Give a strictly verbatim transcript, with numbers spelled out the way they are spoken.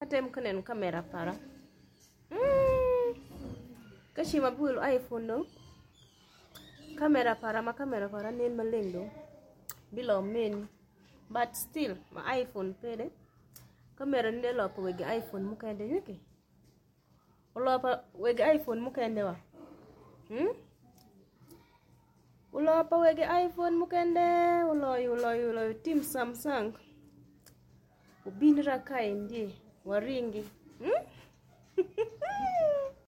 Atem kanen kamera para. Mm. Kashi mabul iPhone no. Kamera para ma kamera para nen maleng do. Below men. But still my iPhone pede. Kamera nde lo pa wege iPhone mukende yuki. Ulo pa wege iPhone mukende wa. Hmm? Ulo pa wege iPhone mukende. Ulo yu ulo yu ulo yu team Samsung. Ubinira ka indi waringi. Hmm?